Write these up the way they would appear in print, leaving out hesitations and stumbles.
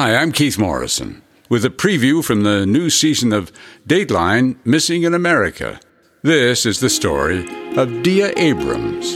Hi, I'm Keith Morrison with a preview from the new season of Dateline Missing in America. This is the story of Dia Abrams.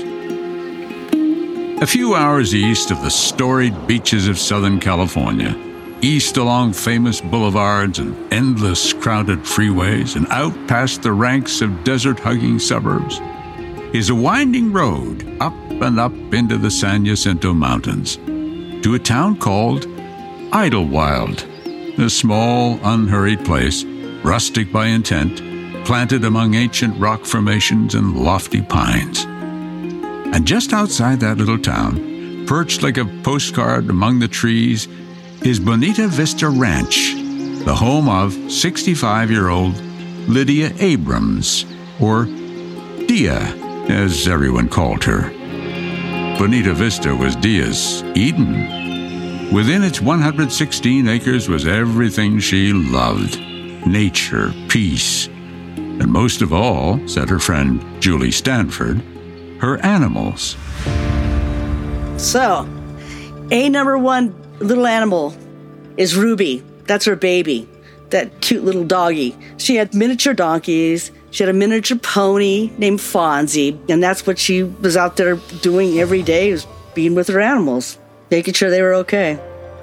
A few hours east of the storied beaches of Southern California, east along famous boulevards and endless crowded freeways, and out past the ranks of desert-hugging suburbs, is a winding road up and up into the San Jacinto Mountains to a town called Idlewild, a small, unhurried place, rustic by intent, planted among ancient rock formations and lofty pines. And just outside that little town, perched like a postcard among the trees, is Bonita Vista Ranch, the home of 65-year-old Lydia Abrams, or Dia, as everyone called her. Bonita Vista was Dia's Eden. Within its 116 acres was everything she loved: nature, peace, and most of all, said her friend Julie Stanford, her animals. So, number one little animal is Ruby. That's her baby, that cute little doggy. She had miniature donkeys. She had a miniature pony named Fonzie, and that's what she was out there doing every day, was being with her animals, making sure they were okay.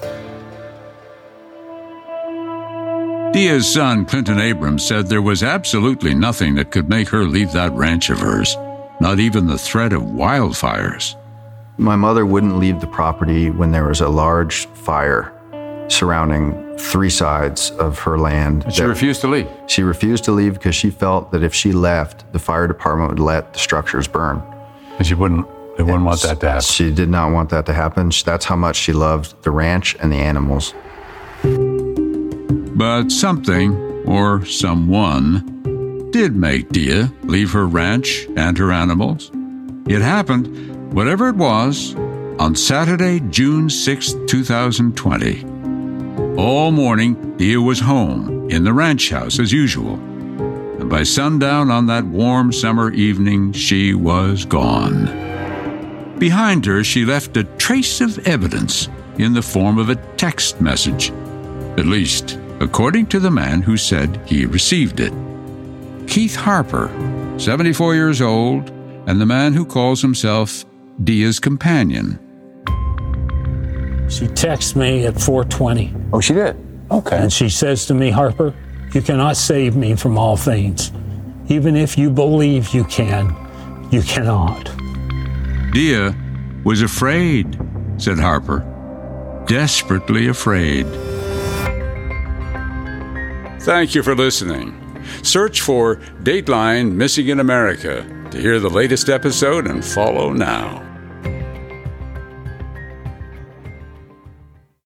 Dia's son, Clinton Abrams, said there was absolutely nothing that could make her leave that ranch of hers, not even the threat of wildfires. My mother wouldn't leave the property when there was a large fire surrounding 3 sides of her land. She refused to leave? She refused to leave because she felt that if she left, the fire department would let the structures burn. And they wouldn't want that to happen? She did not want that to happen. That's how much she loved the ranch and the animals. But something, or someone, did make Dia leave her ranch and her animals. It happened, whatever it was, on Saturday, June 6, 2020. All morning, Dia was home in the ranch house as usual. And by sundown on that warm summer evening, she was gone. Behind her, she left a trace of evidence in the form of a text message, at least according to the man who said he received it. Keith Harper, 74 years old, and the man who calls himself Dia's companion. She texts me at 4:20. Oh, she did? Okay. And she says to me, Harper, you cannot save me from all things. Even if you believe you can, you cannot. Dia was afraid, said Harper. Desperately afraid. Thank you for listening. Search for Dateline Missing in America to hear the latest episode and follow now.